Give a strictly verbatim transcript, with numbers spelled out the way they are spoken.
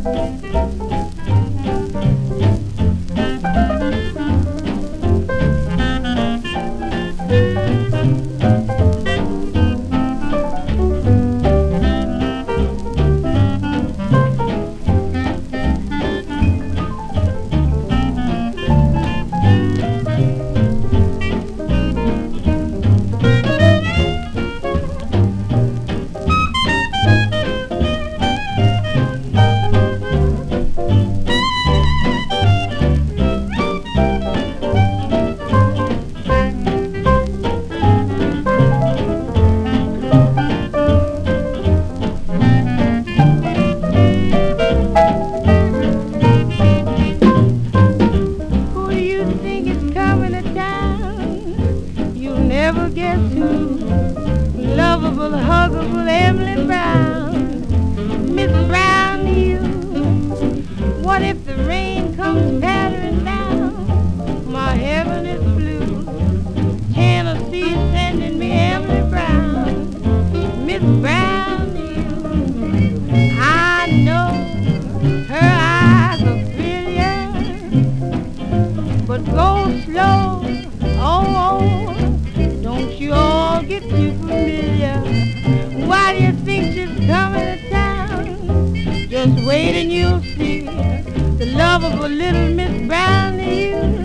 Never guess who, lovable, huggable Emily Brown, Miss Brown, you. What if the rain comes pattering down? My heaven is blue. Tennessee is sending me Emily Brown, Miss Brown, you. I know her eyes are brilliant, but go slow, oh, oh. Don't you all get too familiar? Why do you think she's coming to town? Just wait and you'll see the lovable little Miss Brown to you.